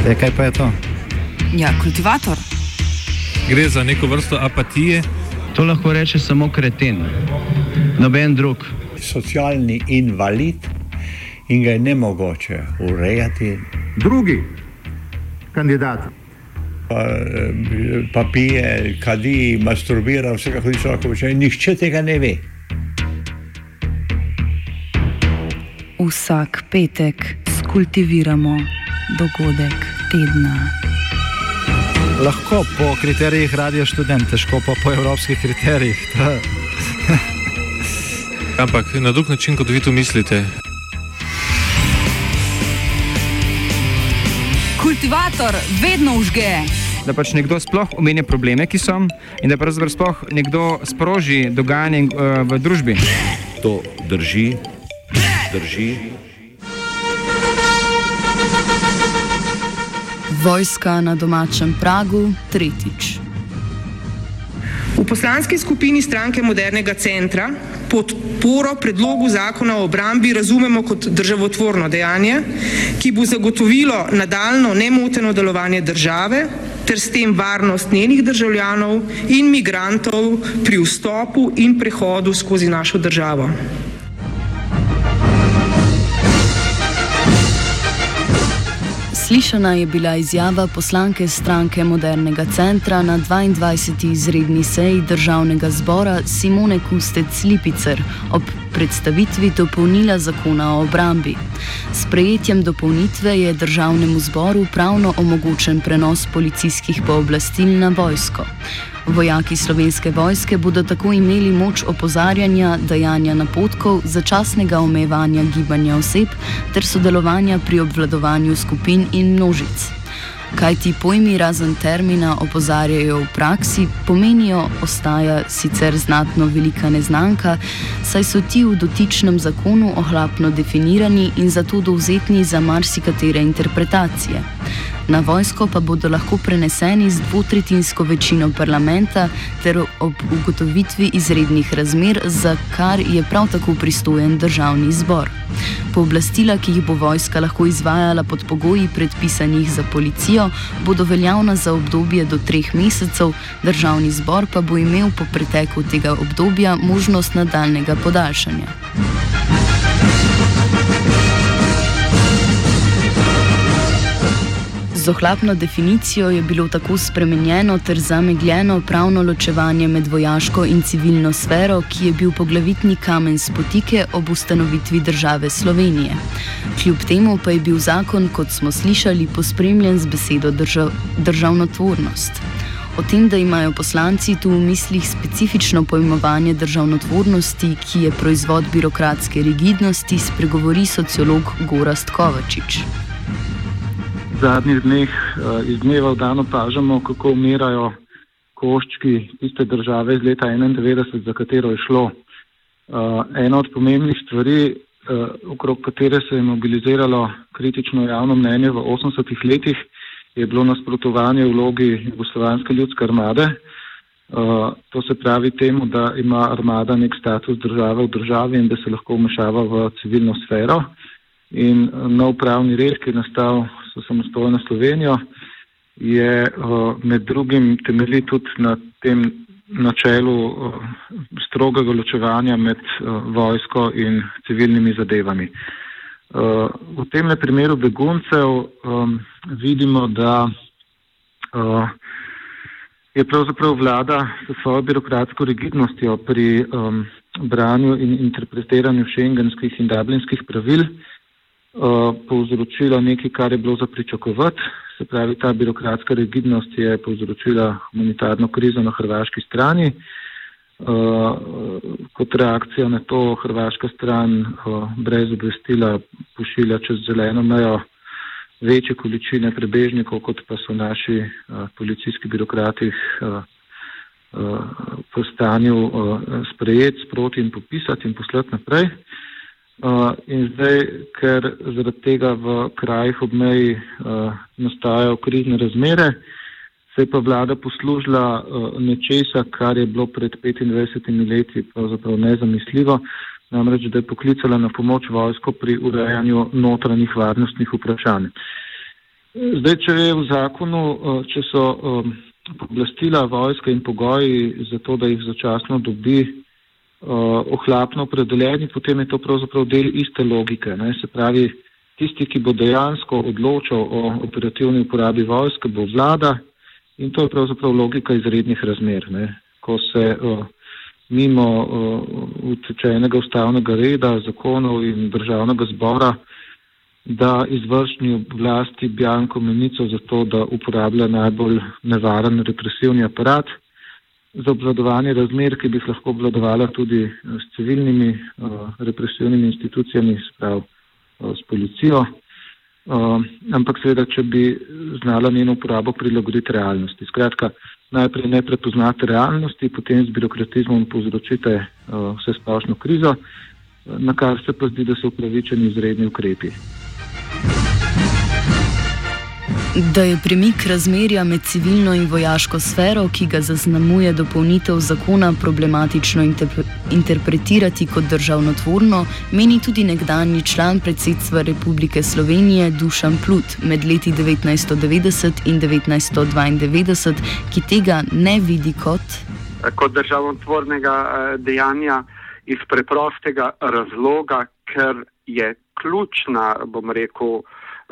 Kaj pa je to? Ja, kultivator. Gre za neko vrsto apatije. To lahko reče samo kreten, noben drug. Socialni invalid in ga je nemogoče urejati. Drugi kandidat. Pa pije, kadi, masturbira, vse kako človek počne. Nihče tega ne ve. Vsak petek skultiviramo dogodek tedna. Lahko po kriterijih Radio Študent, težko pa po evropskih kriterijih. Ampak na drug način, kot vi to mislite. Kultivator vedno užge. Da pač nekdo sploh omenja probleme, ki so, in da pravzaprav sploh nekdo sproži dogajanje v družbi. To drži. Vojska na domačem pragu, tretjič. V poslanski skupini Stranke modernega centra podporo predlogu zakona o obrambi razumemo kot državotvorno dejanje, ki bo zagotovilo nadaljnjo nemoteno delovanje države ter s tem varnost njenih državljanov in migrantov pri vstopu in prehodu skozi našo državo. Slišana je bila izjava poslanke Stranke modernega centra na 22. izredni seji Državnega zbora Simone Kustec-Lipicer ob predstavitvi dopolnila zakona o obrambi. S sprejetjem dopolnitve je Državnemu zboru pravno omogočen prenos policijskih pooblastil na vojsko. Vojaki Slovenske vojske bodo tako imeli moč opozarjanja, dajanja napotkov, začasnega omejevanja gibanja oseb ter sodelovanja pri obvladovanju skupin in množic. Kaj ti pojmi razen termina opozarjajo v praksi, pomenijo, ostaja sicer znatno velika neznanka, saj so ti v dotičnem zakonu ohlapno definirani in zato dovzetni za marsikatere interpretacije. Na vojsko pa bodo lahko preneseni z dvotretjinsko večino parlamenta ter ob ugotovitvi izrednih razmer, za kar je prav tako pristojen Državni zbor. Pooblastila, ki jih bo vojska lahko izvajala pod pogoji predpisanih za policijo, bodo veljavna za obdobje do 3 mesecev, Državni zbor pa bo imel po preteku tega obdobja možnost nadaljnjega podaljšanja. Z ohlapno definicijo je bilo tako spremenjeno ter zamegljeno pravno ločevanje med vojaško in civilno sfero, ki je bil poglavitni kamen spotike ob ustanovitvi države Slovenije. Kljub temu pa je bil zakon, kot smo slišali, pospremljen z besedo državnotvornost. O tem, da imajo poslanci tu v mislih specifično pojmovanje državnotvornosti, ki je proizvod birokratske rigidnosti, spregovori sociolog Gorazd Kovačič. V zadnjih dneh iz dneva v dan opažamo, kako umirajo koščki tiste države iz leta 1991, za katero je šlo. Ena od pomembnih stvari, okrog katere se je mobiliziralo kritično javno mnenje v 80-ih letih, je bilo nasprotovanje vlogi Jugoslovanske ljudske armade. To se pravi temu, da ima armada nek status države v državi in da se lahko vmešava v civilno sfero. In nov pravni red, ki je nastal s samostojno Slovenijo, je med drugim temelji tudi na tem načelu strogega ločevanja med vojsko in civilnimi zadevami. V tem primeru beguncev vidimo, da je pravzaprav vlada s svojo birokratsko rigidnostjo pri branju in interpretiranju šengenskih in dublinskih pravil povzročila nekaj, kar je bilo za pričakovati. Se pravi, ta birokratska rigidnost je povzročila humanitarno krizo na hrvaški strani. Kot reakcija na to hrvaška stran brez obvestila pošilja čez zeleno mejo večje količine prebežnikov, kot pa so naši policijski birokrati v stanju sprejeti, sproti in popisati in poslati naprej. In zdaj, ker zaradi tega v krajih ob meji nastajajo krizne razmere, se je pa vlada poslužila nečesa, kar je bilo pred 25 leti pravzaprav nezamisljivo, namreč da je poklicala na pomoč vojsko pri urejanju notranjih varnostnih vprašanj. Zdaj, če je v zakonu, če so pooblastila vojske in pogoji za to, da jih začasno dobi, ohlapno opredeljeni, potem je to pravzaprav del iste logike. Ne? Se pravi, tisti, ki bo dejansko odločal o operativni uporabi vojske, bo vlada in to je pravzaprav logika izrednih razmer. Ne? Ko se mimo utečenega ustavnega reda, zakonov in državnega zbora da izvršni oblasti bianko menico za to, da uporablja najbolj nevaren represivni aparat za obvladovanje razmer, ki bi jih lahko obvladovala tudi s civilnimi represivnimi institucijami, sprav s policijo. Ampak seveda, če bi znala njeno uporabo prilagoditi realnosti. Skratka, najprej ne prepoznate realnosti, potem z birokratizmom povzročite vse splošno krizo, na kar se pa zdi, da so upravičeni izredni ukrepi. Da je premik razmerja med civilno in vojaško sfero, ki ga zaznamuje dopolnitev zakona, problematično interpretirati kot državnotvorno, meni tudi nekdanji član predsedstva Republike Slovenije Dušan Plut med leti 1990 in 1992, ki tega ne vidi kot državotvornega dejanja iz preprostega razloga, ker je ključna, bom rekel,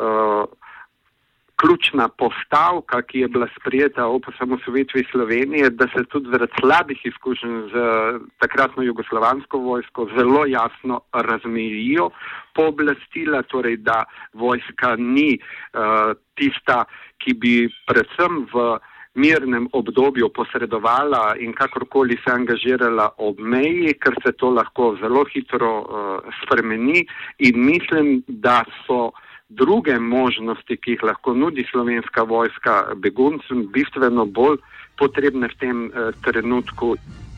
ključna postavka, ki je bila sprejeta ob osamosvojitvi Slovenije, da se tudi zaradi slabih izkušenj z takratno jugoslovansko vojsko zelo jasno razmejijo pooblastila, torej da vojska ni tista, ki bi predvsem v mirnem obdobju posredovala in kakorkoli se angažirala ob meji, ker se to lahko zelo hitro spremeni in mislim, da so druge možnosti, ki jih lahko nudi slovenska vojska beguncem, bistveno bolj potrebne v tem trenutku.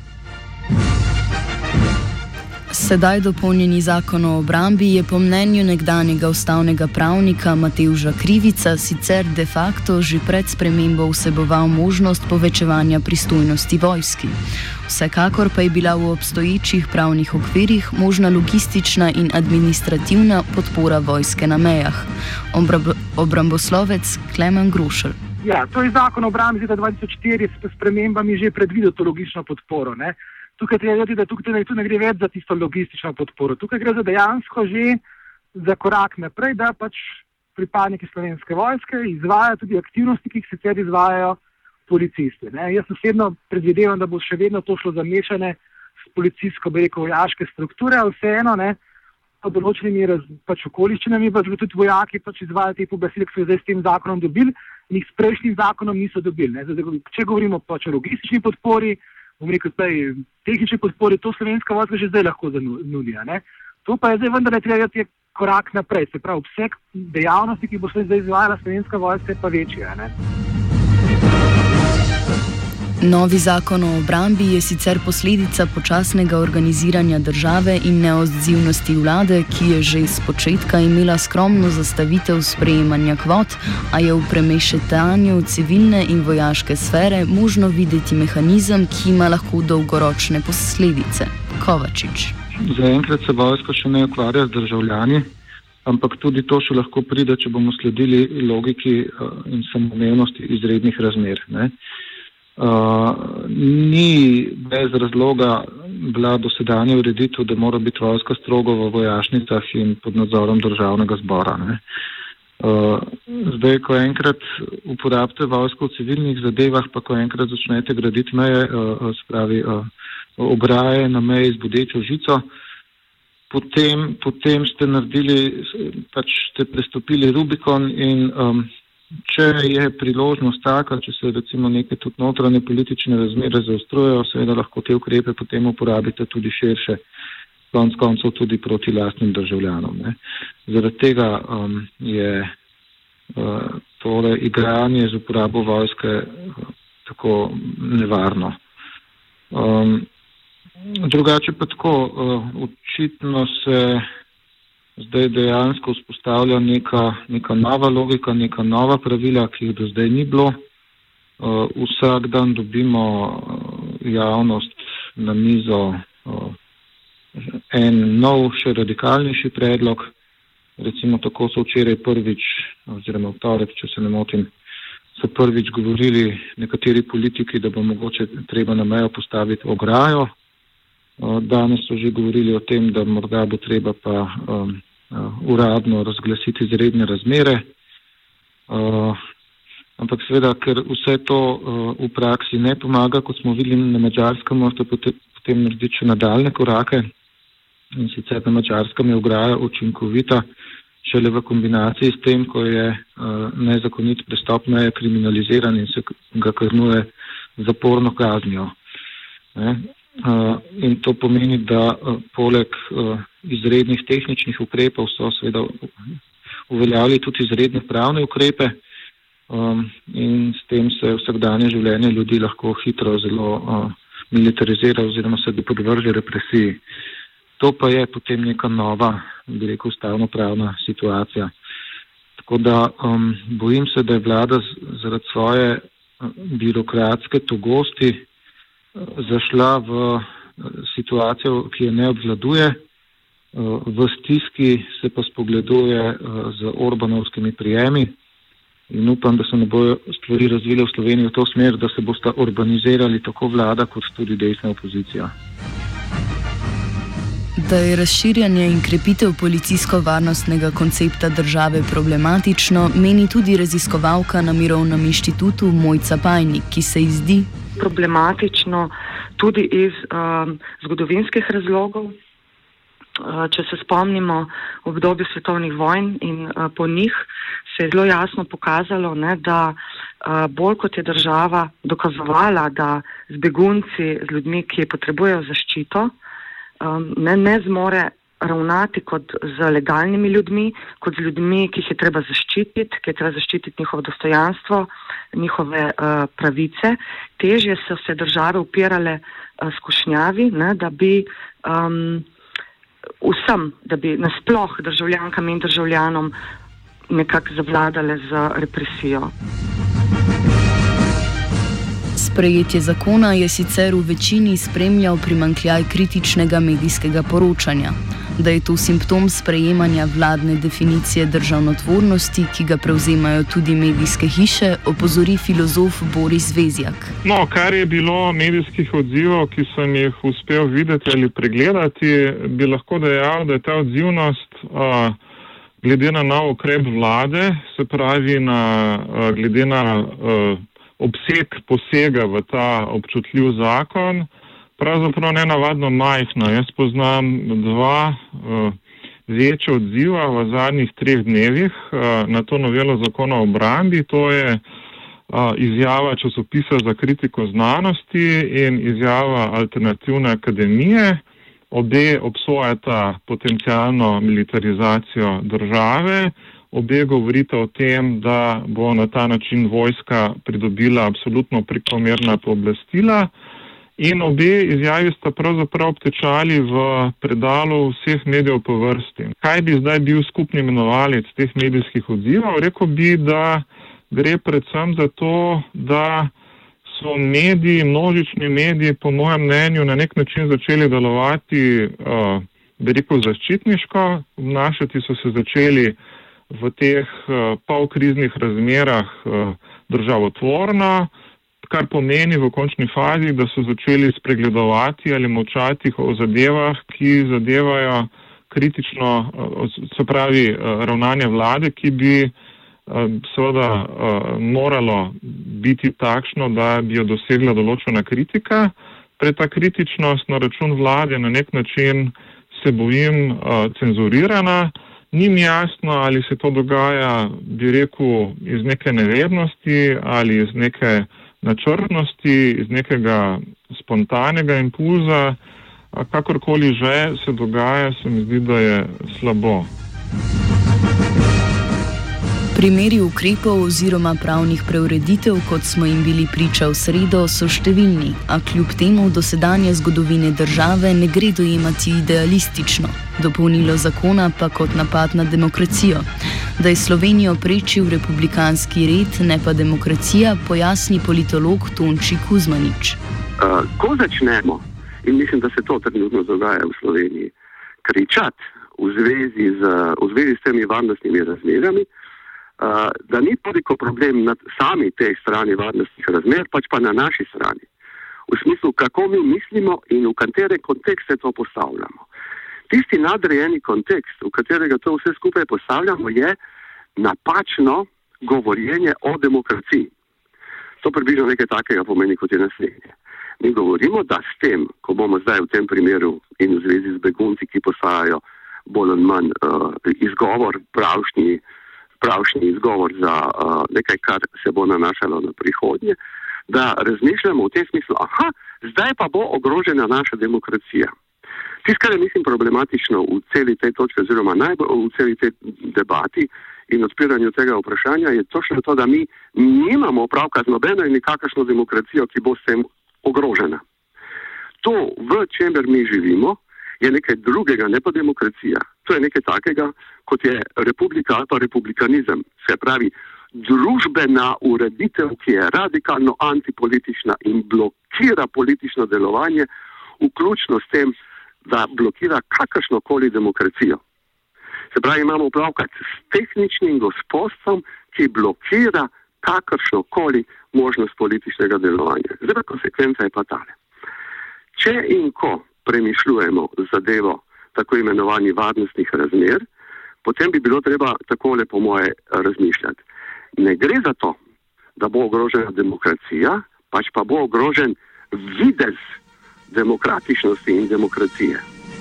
Sedaj dopolnjeni zakon o obrambi je po mnenju nekdanjega ustavnega pravnika Matevža Krivica sicer de facto že pred spremembo vseboval možnost povečevanja pristojnosti vojski. Vsekakor pa je bila v obstoječih pravnih okvirih možna logistična in administrativna podpora vojske na mejah. Obramboslovec Klemen Grošelj. Ja, to je zakon o obrambi leta 2004 s spremembami že predvidel to logično podporo, ne? Tukaj treba vedeti, da tukaj ne gre več za tisto logistično podporo. Tukaj gre za dejansko že za korak naprej, da pač pripadniki Slovenske vojske izvajajo tudi aktivnosti, ki jih sicer izvajajo policisti. Ne? Jaz osebno predvidevam, da bo še vedno to šlo zamešane s policijsko, vojaške strukture, a vseeno, ne, pod določenimi pač okoliščinami, pač tudi vojaki pač izvajajo te pooblastila, ki so zdaj s tem zakonom dobili in jih s prejšnjim zakonom niso dobili. Ne? Zdaj, če govorimo pač o logistični podpori, bom rekel, tehnični podpori, to Slovenska vojska že zdaj lahko zanudija. To pa je zdaj vendar treba je korak naprej, se pravi, obseg dejavnosti, ki bo se zdaj izvajala Slovenska vojska, je pa večja. Ne? Novi zakon o obrambi je sicer posledica počasnega organiziranja države in neodzivnosti vlade, ki je že z početka imela skromno zastavitev sprejemanja kvot, a je v premešetanju civilne in vojaške sfere možno videti mehanizem, ki ima lahko dolgoročne posledice. Kovačič. Zaenkrat se vojska še ne ukvarja z državljani, ampak tudi to še lahko pride, če bomo sledili logiki in samoumevnosti izrednih razmer. Ne? Ni bez razloga bila dosedanja ureditev, da mora biti vojska strogo v vojašnicah in pod nadzorom državnega zbora. Ne? Zdaj, ko enkrat uporabite vojsko v civilnih zadevah, pa ko enkrat začnete graditi meje, spravi ograje na meji z bodečo žico, potem ste naredili, pač ste prestopili Rubikon in če je priložnost taka, če se recimo neke tudi notranje politične razmere zaostrujejo, seveda lahko te ukrepe potem uporabite tudi širše, konec koncev tudi proti lastnim državljanom. Ne. Zaradi tega je tole igranje z uporabo vojske tako nevarno. Drugače pa tako, očitno se zdaj dejansko vzpostavlja neka nova logika, neka nova pravila, ki jih do zdaj ni bilo. Vsak dan dobimo javnost na mizo en nov, še radikalnejši predlog. Recimo tako so včeraj prvič oziroma v torek, če se ne motim, so prvič govorili nekateri politiki, da bo mogoče treba na mejo postaviti ograjo. Danes so že govorili o tem, da morda bo treba pa uradno razglasiti izredne razmere. Ampak seveda, ker vse to v praksi ne pomaga, kot smo videli na Madžarskem, morate potem narediti še nadaljne korake. In sicer na Madžarskem je ograja učinkovita šele v kombinaciji s tem, ko je nezakonit prestop meje kriminaliziran in se ga kaznuje zaporno kaznijo. In to pomeni, da poleg izrednih tehničnih ukrepov so seveda uveljavili tudi izredne pravne ukrepe in s tem se vsakdanje življenje ljudi lahko hitro zelo militarizira oziroma se podvrže represiji. To pa je potem neka nova, bi rekel, ustavno-pravna situacija. Tako da bojim se, da je vlada zaradi svoje birokratske togosti zašla v situacijo, ki je ne obvladuje, v stiski se pa spogleduje z orbanovskimi prijemi in upam, da se ne bojo stvari razvile v Sloveniji v to smer, da se bosta urbanizirali tako vlada kot tudi desna opozicija. Da je razširjanje in krepitev policijsko-varnostnega koncepta države problematično, meni tudi raziskovalka na Mirovnem inštitutu Mojca Pajnik, ki se ji zdi problematično tudi iz zgodovinskih razlogov. Če se spomnimo v obdobju svetovnih vojn in po njih, se je zelo jasno pokazalo, da bolj kot je država dokazovala, da z begunci, z ljudmi, ki potrebujejo zaščito, ne zmore ravnati kot z legalnimi ljudmi, kot z ljudmi, ki jih je treba zaščititi, ki je treba zaščititi njihovo dostojanstvo, njihove pravice. Težje so se države upirale skušnjavi, da bi vsem, da bi nasploh državljankam in državljanom nekako zavladale z represijo. Sprejetje zakona je sicer v večini spremljal primanjkljaj kritičnega medijskega poročanja. Da je to simptom sprejemanja vladne definicije državnotvornosti, ki ga prevzemajo tudi medijske hiše, opozori filozof Boris Vezjak. No, kar je bilo medijskih odzivov, ki sem jih uspel videti ali pregledati, bi lahko dejal, da je ta odzivnost glede na nov ukrep vlade, se pravi glede na obseg posega v ta občutljiv zakon, pravzaprav nenavadno majhno. Jaz poznam dva večja odziva v zadnjih 3 dnevih na to novelo zakona o obrambi. To je izjava časopisa za kritiko znanosti in izjava Alternativne akademije. Obe obsojata potencialno militarizacijo države. Obe govorita o tem, da bo na ta način vojska pridobila absolutno prekomerna pooblastila. In obe izjavi sta pravzaprav obtečali v predalu vseh medijev po vrsti. Kaj bi zdaj bil skupni imenovalec teh medijskih odzivov? Rekel bi, da gre predvsem za to, da so mediji, množični mediji, po mojem mnenju, na nek način začeli delovati, bi rekel, zaščitniško. Obnašati so se začeli v teh polkriznih razmerah državotvorno, kar pomeni v končni fazi, da so začeli spregledovati ali molčati o zadevah, ki zadevajo kritično, se pravi ravnanje vlade, ki bi seveda moralo biti takšno, da bi jo dosegla določena kritika. Pred ta kritičnost na račun vlade na nek način se bojim cenzurirana. Ni mi jasno, ali se to dogaja, bi rekel, iz neke nevednosti ali iz neke načrtnosti, iz nekega spontanega impulza. Kakorkoli že se dogaja, se mi zdi, da je slabo. Primeri ukrepov oziroma pravnih preureditev, kot smo jim bili priča v sredo, so številni, a kljub temu dosedanje zgodovine države ne gre dojemati idealistično, dopolnilo zakona pa kot napad na demokracijo. Da je Slovenijo prečil republikanski red, ne pa demokracija, pojasni politolog Tonči Kuzmanič. Ko začnemo, in mislim, da se to trenutno dogaja v Sloveniji, kričati v zvezi s temi varnostnimi razmerami, da ni toliko problem na sami tej strani varnostnih razmer, pač pa na naši strani. V smislu, kako mi mislimo in v katere kontekste to postavljamo. Tisti nadrejeni kontekst, v katerega to vse skupaj postavljamo, je napačno govorjenje o demokraciji. To približno nekaj takega pomeni, kot je naslednje. Mi govorimo, da s tem, ko bomo zdaj v tem primeru in v zvezi z begunci, ki postajajo bolj ali manj izgovor, pravšnji izgovor za nekaj, kar se bo nanašalo na prihodnje, da razmišljamo v tem smislu, zdaj pa bo ogrožena naša demokracija. Tisto, kar je, mislim, problematično v celi tej točki, oziroma najbolj v celi tej debati in odpiranju tega vprašanja, je točno to, da mi nimamo opravka z nobeno in nikakršno demokracijo, ki bo s tem ogrožena. To, v čemer mi živimo, je nekaj drugega, ne pa demokracija. To je nekaj takega, kot je republika ali pa republikanizem. Se pravi, družbena ureditev, ki je radikalno antipolitična in blokira politično delovanje, vključno s tem, da blokira kakršnokoli demokracijo. Se pravi, imamo opravka s tehničnim gospodstvom, ki blokira kakršnokoli možnost političnega delovanja. Zdaj pa konsekvenca je pa tale. Če in ko premišljujemo zadevo tako imenovanih varnostnih razmer, potem bi bilo treba takole po moje razmišljati. Ne gre za to, da bo ogrožena demokracija, pač pa bo ogrožen videz demokratičnosti in demokracije.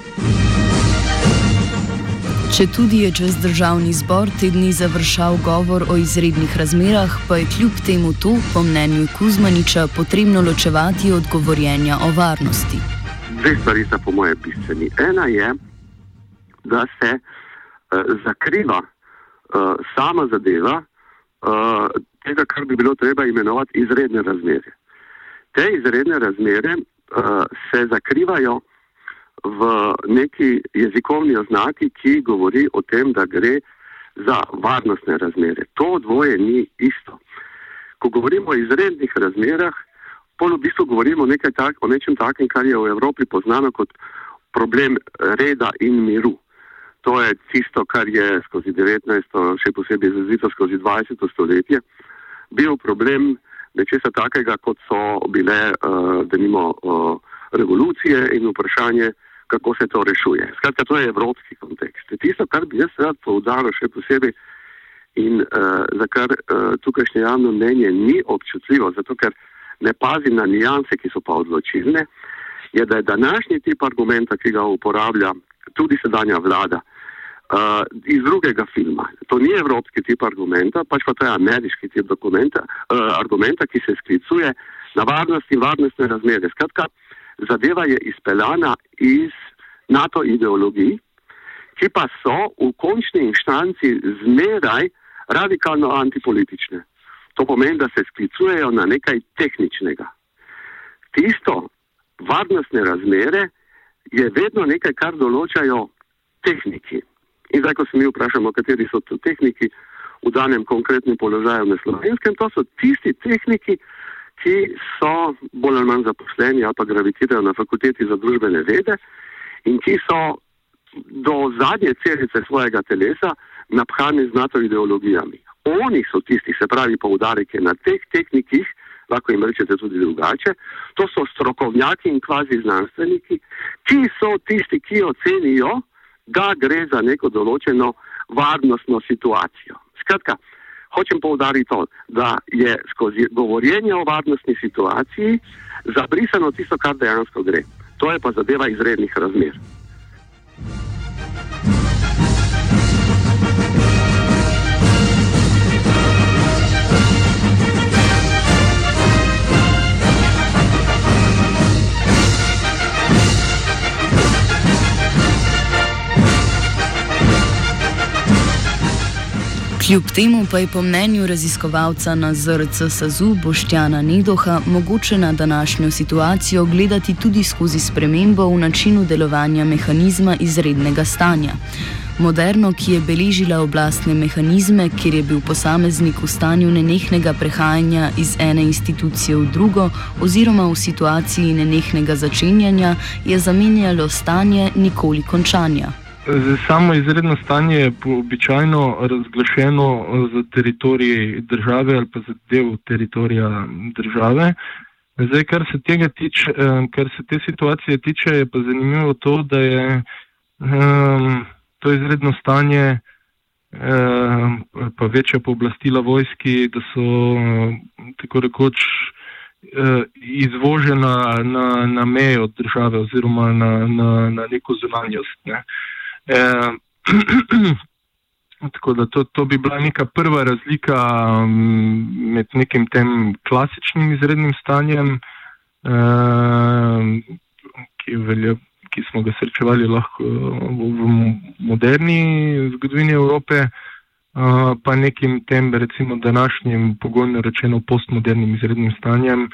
Če tudi je čez državni zbor te dni završal govor o izrednih razmerah, pa je kljub temu to, po mnenju Kuzmaniča, potrebno ločevati od govorjenja o varnosti. Dve stvari sta po moje bistveni. Ena je, da se zakriva sama zadeva tega, kar bi bilo treba imenovati izredne razmere. Te izredne razmere se zakrivajo v neki jezikovni oznaki, ki govori o tem, da gre za varnostne razmere. To dvoje ni isto. Ko govorimo o izrednih razmerah, pol v bistvu govorimo o nečem takem, kar je v Evropi poznano kot problem reda in miru. To je tisto, kar je skozi 19. še posebej izrazito skozi 20. stoletje bil problem nečesa takega, kot so bile denimo revolucije in vprašanje, kako se to rešuje. Skratka, to je evropski kontekst. Tisto, kar bi jaz rad poudaril še posebej in za kar tukajšnje javno mnenje ni občutljivo, zato ker ne pazi na nijanse, ki so pa odločilne, je, da je današnji tip argumenta, ki ga uporablja tudi sedanja vlada, iz drugega filma. To ni evropski tip argumenta, pač pa to je ameriški tip argumenta, ki se sklicuje na varnost in varnostne razmere. Skratka, zadeva je izpeljana iz NATO ideologij, ki pa so v končni inštanci zmeraj radikalno antipolitične. To pomeni, da se sklicujejo na nekaj tehničnega. Tisto varnostne razmere je vedno nekaj, kar določajo tehniki. In zdaj, ko se mi vprašamo, kateri so to tehniki v danem konkretnem položaju na Slovenskem, to so tisti tehniki, ki so bolj ali manj zaposleni ali pa gravitirajo na fakulteti za družbene vede in ki so do zadnje celice svojega telesa naphani z NATO ideologijami. Oni so tisti, se pravi poudarek je na teh tehnikih, lahko jim rečete tudi drugače, to so strokovnjaki in kvazi znanstveniki, ki so tisti, ki ocenijo, da gre za neko določeno varnostno situacijo. Skratka, hočem poudariti to, da je skozi govorjenje o varnostni situaciji zabrisano tisto, kar dejansko gre. To je pa zadeva izrednih razmer. Kljub temu pa je po mnenju raziskovalca na ZRC SAZU Boštjana Nedoha mogoče na današnjo situacijo gledati tudi skozi spremembo v načinu delovanja mehanizma izrednega stanja. Moderno, ki je beležila oblastne mehanizme, kjer je bil posameznik v stanju nenehnega prehajanja iz ene institucije v drugo oziroma v situaciji nenehnega začenjanja, je zamenjalo stanje nikoli končanja. Samo izredno stanje je običajno razglašeno za teritorij države ali pa za del teritorija države. Zdaj, kar se te situacije tiče, je pa zanimivo to, da je to izredno stanje pa večja pooblastila vojski, da so tako rekoč izvožena na mejo države oziroma na neko zunanjost. Ne. Tako da to bi bila neka prva razlika med nekim tem klasičnim izrednim stanjem, ki smo ga srečevali lahko v moderni zgodovini Evrope, pa nekim tem, recimo, današnjim pogojno rečeno postmodernim izrednim stanjem,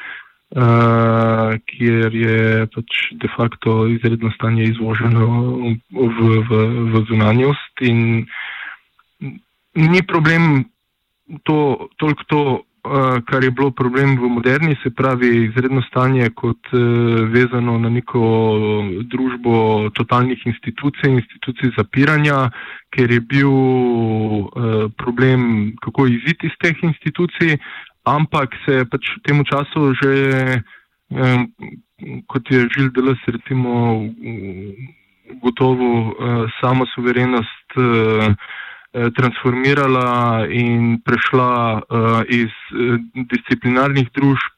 kjer je pač de facto izredno stanje izvoženo v zunanjost in ni problem toliko to, kar je bilo problem v moderni, se pravi izredno stanje kot vezano na neko družbo totalnih institucij zapiranja, ker je bil problem, kako iziti iz teh institucij, ampak se je pač v tem času že, kot je Gilles Deleuze recimo gotovo samo suverenost transformirala in prešla iz disciplinarnih družb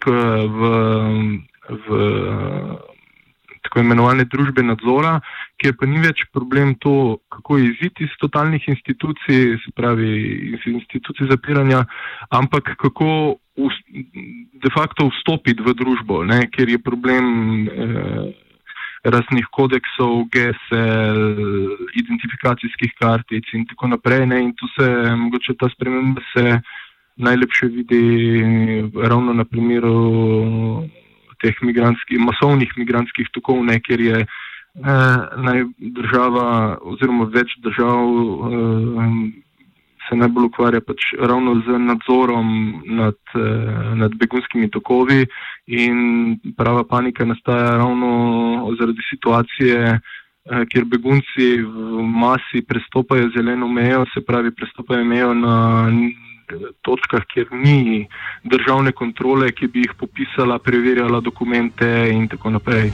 v tako imenovane družbe nadzora, kjer pa ni več problem to, kako iziti iz totalnih institucij, se pravi iz institucij zapiranja, ampak kako de facto vstopiti v družbo, ne, kjer je problem raznih kodeksov, gesel, identifikacijskih kartic in tako naprej. Ne? In tu se mogoče ta sprememba se najlepše vidi ravno na primeru teh masovnih migrantskih tokov, ne? Kjer je država oziroma več držav se najbolj ukvarja pač ravno z nadzorom nad begunskimi tokovi in prava panika nastaja ravno zaradi situacije, kjer begunci v masi prestopajo zeleno mejo, se pravi prestopajo mejo na točkah, kjer ni državne kontrole, ki bi jih popisala, preverjala dokumente in tako naprej.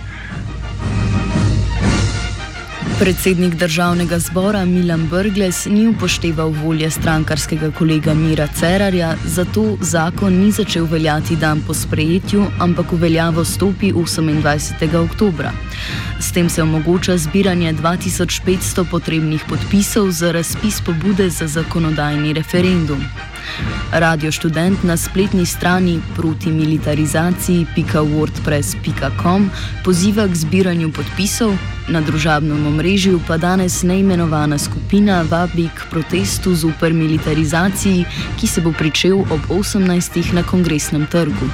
Predsednik državnega zbora Milan Brglez ni upošteval volje strankarskega kolega Mira Cerarja, zato zakon ni začel veljati dan po sprejetju, ampak v veljavo stopi 28. oktobra. S tem se omogoča zbiranje 2500 potrebnih podpisov za razpis pobude za zakonodajni referendum. Radio Študent na spletni strani protimilitarizaciji.wordpress.com poziva k zbiranju podpisov, na družabnem omrežju pa danes neimenovana skupina vabi k protestu zoper militarizaciji, ki se bo pričel ob 18. na Kongresnem trgu.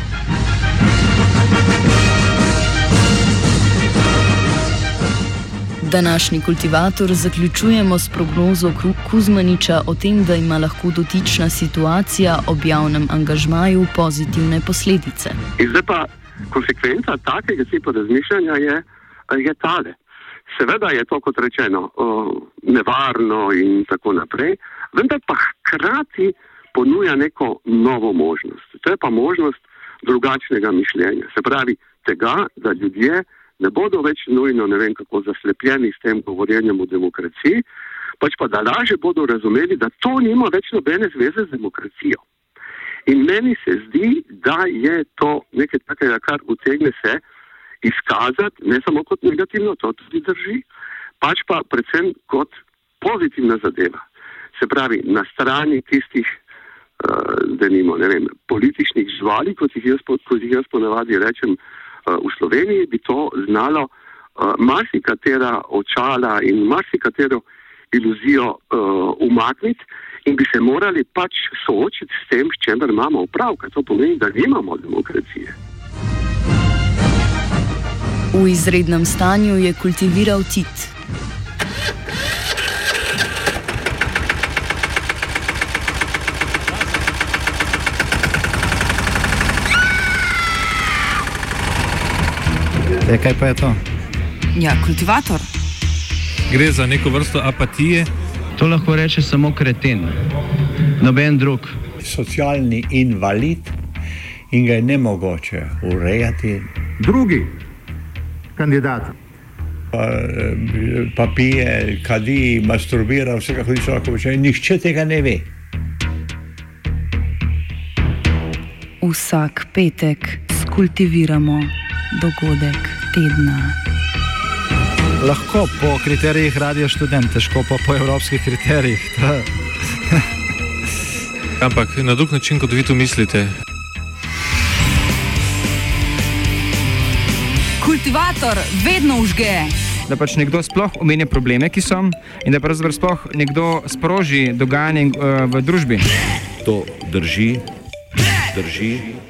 Današnji kultivator zaključujemo s prognozo Kuzmaniča o tem, da ima lahko dotična situacija ob javnem angažmaju pozitivne posledice. In zdaj pa konsekvenca takega tipa razmišljanja je tale. Seveda je to, kot rečeno, nevarno in tako naprej, vendar pa hkrati ponuja neko novo možnost. To je pa možnost drugačnega mišljenja. Se pravi tega, da ljudje ne bodo več nujno, ne vem kako, zaslepljeni s tem govorjenjem o demokraciji, pač pa da lažje bodo razumeli, da to nima več nobene zveze z demokracijo. In meni se zdi, da je to nekaj takega, kar utegne se izkazati, ne samo kot negativno, to tudi drži, pač pa predvsem kot pozitivna zadeva. Se pravi, na strani tistih, denimo, ne vem, političnih živali, kot jih jaz ponavadi rečem, v Sloveniji bi to znalo marsikatera očala in marsikatero iluzijo umakniti in bi se morali pač soočiti s tem, s čemer imamo opravka. To pomeni, da nimamo demokracije. V izrednem stanju je kultiviral Tit. Kaj pa je to? Ja, kultivator. Gre za neko vrsto apatije. To lahko reče samo kreten, noben drug. Socialni invalid in ga je nemogoče urejati. Drugi kandidat. Pa pije, kadi, masturbira, vse kako je človek običaj. Nihče tega ne ve. Vsak petek skultiviramo dogodek tedna. Lahko po kriterijih Radio Študent, težko pa po evropskih kriterijih. Ampak na drug način, kot vi to mislite. Kultivator vedno užge. Da pač nekdo sploh omenja probleme, ki so, in da pravzaprav sploh nekdo sproži dogajanje v družbi. To drži.